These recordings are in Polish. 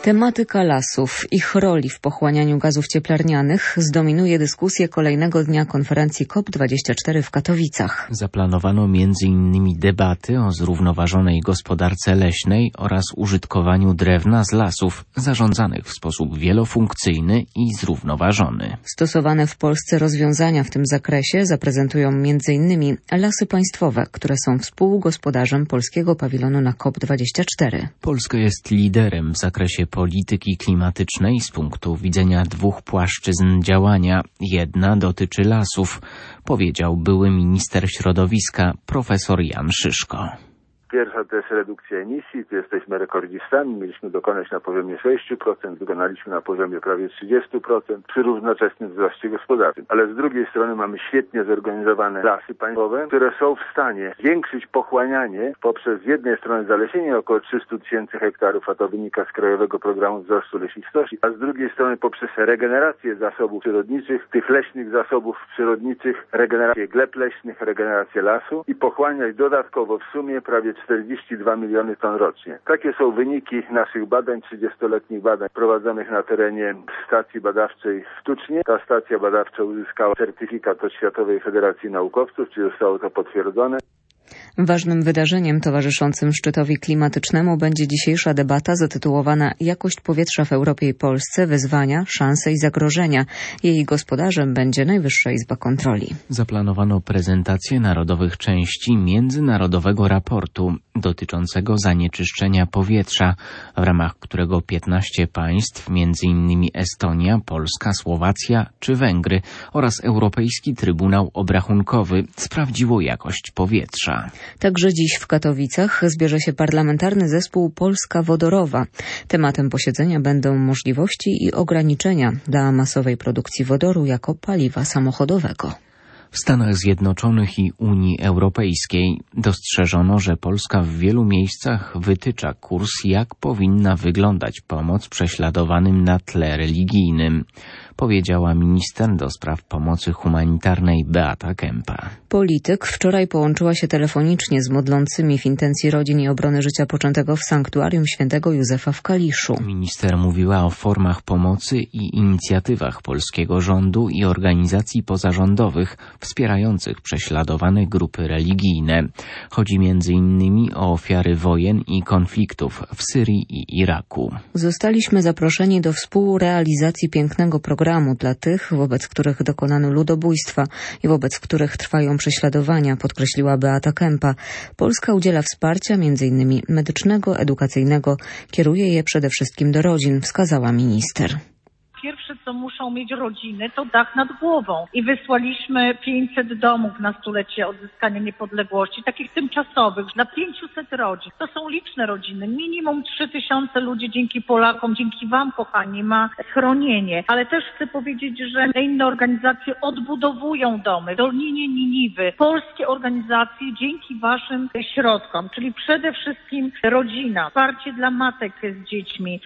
Tematyka lasów, ich roli w pochłanianiu gazów cieplarnianych zdominuje dyskusję kolejnego dnia konferencji COP24 w Katowicach. Zaplanowano m.in. debaty o zrównoważonej gospodarce leśnej oraz użytkowaniu drewna z lasów zarządzanych w sposób wielofunkcyjny i zrównoważony. Stosowane w Polsce rozwiązania w tym zakresie zaprezentują m.in. Lasy Państwowe, które są współgospodarzem polskiego pawilonu na COP24. Polska jest liderem w zakresie polityki klimatycznej z punktu widzenia dwóch płaszczyzn działania. Jedna dotyczy lasów, powiedział były minister środowiska profesor Jan Szyszko. Pierwsza to jest redukcja emisji, tu jesteśmy rekordzistami, mieliśmy dokonać na poziomie 6%, wykonaliśmy na poziomie prawie 30% przy równoczesnym wzroście gospodarczym. Ale z drugiej strony mamy świetnie zorganizowane lasy państwowe, które są w stanie zwiększyć pochłanianie poprzez z jednej strony zalesienie około 300 tysięcy hektarów, a to wynika z Krajowego Programu Wzrostu Lesistości, a z drugiej strony poprzez regenerację zasobów przyrodniczych, tych leśnych zasobów przyrodniczych, regenerację gleb leśnych, regenerację lasu i pochłaniać dodatkowo w sumie prawie 42 miliony ton rocznie. Takie są wyniki naszych badań, 30-letnich badań prowadzonych na terenie stacji badawczej w Tucznie. Ta stacja badawcza uzyskała certyfikat od Światowej Federacji Naukowców, czyli zostało to potwierdzone. Ważnym wydarzeniem towarzyszącym szczytowi klimatycznemu będzie dzisiejsza debata zatytułowana Jakość powietrza w Europie i Polsce – wyzwania, szanse i zagrożenia. Jej gospodarzem będzie Najwyższa Izba Kontroli. Zaplanowano prezentację narodowych części międzynarodowego raportu dotyczącego zanieczyszczenia powietrza, w ramach którego 15 państw, m.in. Estonia, Polska, Słowacja czy Węgry oraz Europejski Trybunał Obrachunkowy sprawdziło jakość powietrza. Także dziś w Katowicach zbierze się parlamentarny zespół Polska Wodorowa. Tematem posiedzenia będą możliwości i ograniczenia dla masowej produkcji wodoru jako paliwa samochodowego. W Stanach Zjednoczonych i Unii Europejskiej dostrzeżono, że Polska w wielu miejscach wytycza kurs, jak powinna wyglądać pomoc prześladowanym na tle religijnym, powiedziała minister do spraw pomocy humanitarnej Beata Kempa. Polityk wczoraj połączyła się telefonicznie z modlącymi w intencji rodzin i obrony życia poczętego w sanktuarium świętego Józefa w Kaliszu. Minister mówiła o formach pomocy i inicjatywach polskiego rządu i organizacji pozarządowych wspierających prześladowane grupy religijne. Chodzi m.in. o ofiary wojen i konfliktów w Syrii i Iraku. Zostaliśmy zaproszeni do współrealizacji pięknego programu dla tych, wobec których dokonano ludobójstwa i wobec których trwają prześladowania, podkreśliła Beata Kempa. Polska udziela wsparcia m.in. medycznego, edukacyjnego. Kieruje je przede wszystkim do rodzin, wskazała minister. Pierwsze, co muszą mieć rodziny, to dach nad głową. I wysłaliśmy 500 domów na stulecie odzyskania niepodległości, takich tymczasowych, dla 500 rodzin. To są liczne rodziny. Minimum 3000 ludzi dzięki Polakom, dzięki Wam, kochani, ma schronienie. Ale też chcę powiedzieć, że inne organizacje odbudowują domy. Dolnienie Niniwy, polskie organizacje dzięki Waszym środkom, czyli przede wszystkim rodzina, wsparcie dla matek z dziećmi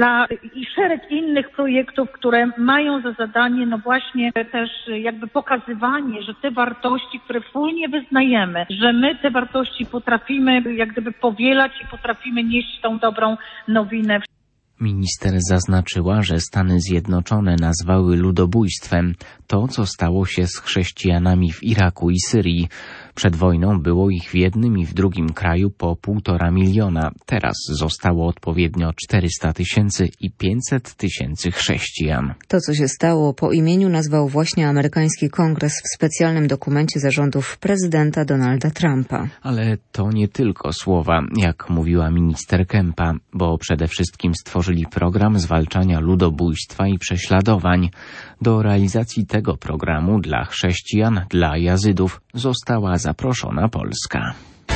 i szereg innych projektów, które mają za zadanie no właśnie też jakby pokazywanie, że te wartości, które wspólnie wyznajemy, że my te wartości potrafimy jak gdyby powielać i potrafimy nieść tą dobrą nowinę. Minister zaznaczyła, że Stany Zjednoczone nazwały ludobójstwem to, co stało się z chrześcijanami w Iraku i Syrii. Przed wojną było ich w jednym i w drugim kraju po 1,5 miliona. Teraz zostało odpowiednio 400 tysięcy i 500 tysięcy chrześcijan. To, co się stało, po imieniu nazwał właśnie amerykański kongres w specjalnym dokumencie zarządów prezydenta Donalda Trumpa. Ale to nie tylko słowa, jak mówiła minister Kempa, bo przede wszystkim stworzyli program zwalczania ludobójstwa i prześladowań. Do realizacji tego programu dla chrześcijan, dla Jazydów została zaproszona Polska.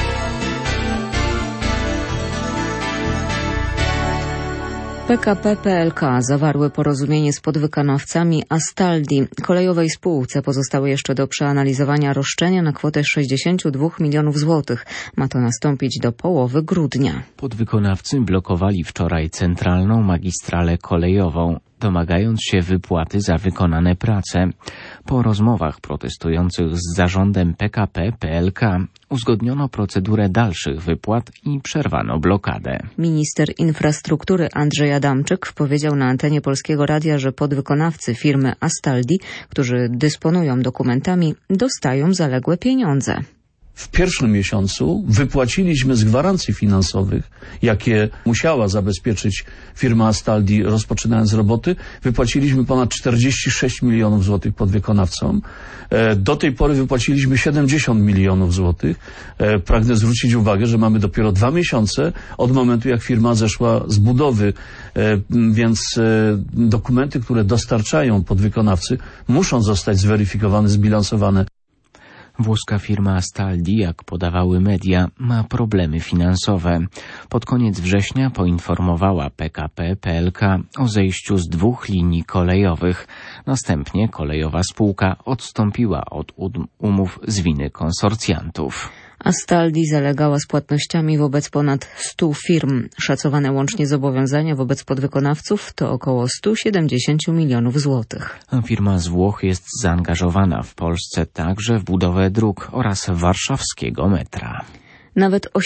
PKP PLK zawarły porozumienie z podwykonawcami Astaldi. Kolejowej spółce pozostały jeszcze do przeanalizowania roszczenia na kwotę 62 milionów złotych. Ma to nastąpić do połowy grudnia. Podwykonawcy blokowali wczoraj centralną magistralę kolejową. domagając się wypłaty za wykonane prace. Po rozmowach protestujących z zarządem PKP PLK uzgodniono procedurę dalszych wypłat i przerwano blokadę. Minister infrastruktury Andrzej Adamczyk powiedział na antenie Polskiego Radia, że podwykonawcy firmy Astaldi, którzy dysponują dokumentami, dostają zaległe pieniądze. W pierwszym miesiącu wypłaciliśmy z gwarancji finansowych, jakie musiała zabezpieczyć firma Astaldi rozpoczynając roboty, wypłaciliśmy ponad 46 milionów złotych podwykonawcom. Do tej pory wypłaciliśmy 70 milionów złotych. Pragnę zwrócić uwagę, że mamy dopiero 2 miesiące od momentu, jak firma zeszła z budowy, więc dokumenty, które dostarczają podwykonawcy, muszą zostać zweryfikowane, zbilansowane. Włoska firma Astaldi, jak podawały media, ma problemy finansowe. Pod koniec września poinformowała PKP PLK o zejściu z 2 linii kolejowych. Następnie kolejowa spółka odstąpiła od umów z winy konsorcjantów. Astaldi zalegała z płatnościami wobec ponad 100 firm. Szacowane łącznie zobowiązania wobec podwykonawców to około 170 milionów złotych. Firma z Włoch jest zaangażowana w Polsce także w budowę dróg oraz warszawskiego metra. Nawet o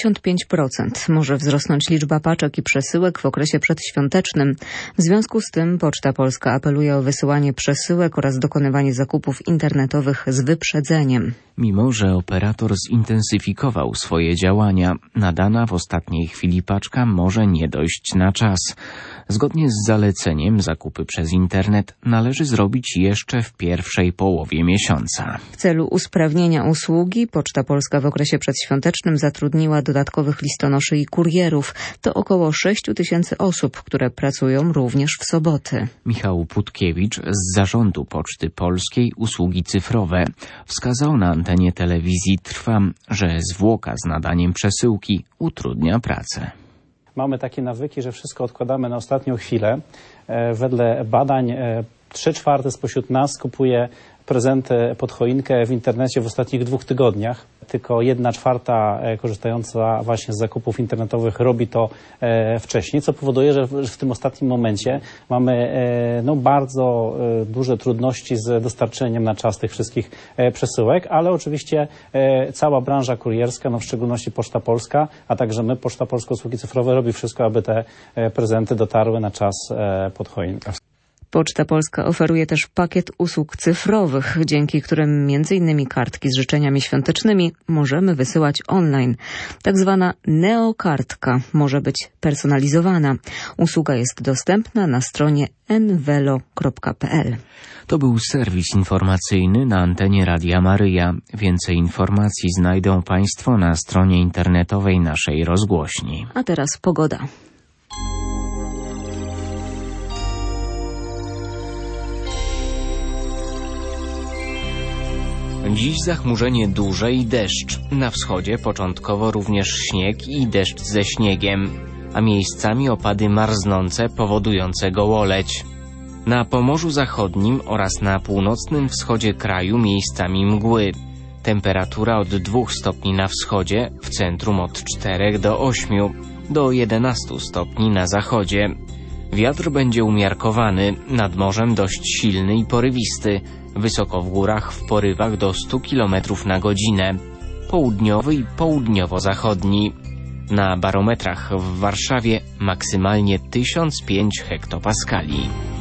75% może wzrosnąć liczba paczek i przesyłek w okresie przedświątecznym. W związku z tym Poczta Polska apeluje o wysyłanie przesyłek oraz dokonywanie zakupów internetowych z wyprzedzeniem. Mimo że operator zintensyfikował swoje działania, nadana w ostatniej chwili paczka może nie dojść na czas. Zgodnie z zaleceniem zakupy przez internet należy zrobić jeszcze w pierwszej połowie miesiąca. W celu usprawnienia usługi Poczta Polska w okresie przedświątecznym zatrudniła dodatkowych listonoszy i kurierów. To około 6 000 osób, które pracują również w soboty. Michał Putkiewicz z Zarządu Poczty Polskiej Usługi Cyfrowe wskazał na antenie telewizji Trwam, że zwłoka z nadaniem przesyłki utrudnia pracę. Mamy takie nawyki, że wszystko odkładamy na ostatnią chwilę. Wedle badań 3/4 spośród nas kupuje prezenty pod choinkę w internecie w ostatnich 2 tygodniach. Tylko 1/4 korzystająca właśnie z zakupów internetowych robi to wcześniej, co powoduje, że w tym ostatnim momencie mamy bardzo duże trudności z dostarczeniem na czas tych wszystkich przesyłek, ale oczywiście cała branża kurierska, w szczególności Poczta Polska, a także my, Poczta Polska Usługi Cyfrowe, robi wszystko, aby te prezenty dotarły na czas pod choinkę. Poczta Polska oferuje też pakiet usług cyfrowych, dzięki którym m.in. kartki z życzeniami świątecznymi możemy wysyłać online. Tak zwana neokartka może być personalizowana. Usługa jest dostępna na stronie envelo.pl. To był serwis informacyjny na antenie Radia Maryja. Więcej informacji znajdą Państwo na stronie internetowej naszej rozgłośni. A teraz pogoda. Dziś zachmurzenie duże i deszcz. Na wschodzie początkowo również śnieg i deszcz ze śniegiem, a miejscami opady marznące powodujące gołoleć. Na Pomorzu Zachodnim oraz na północnym wschodzie kraju miejscami mgły. Temperatura od 2 stopni na wschodzie, w centrum od 4 do 8, do 11 stopni na zachodzie. Wiatr będzie umiarkowany, nad morzem dość silny i porywisty, wysoko w górach w porywach do 100 km na godzinę, południowy i południowo-zachodni. Na barometrach w Warszawie maksymalnie 1005 hektopaskali.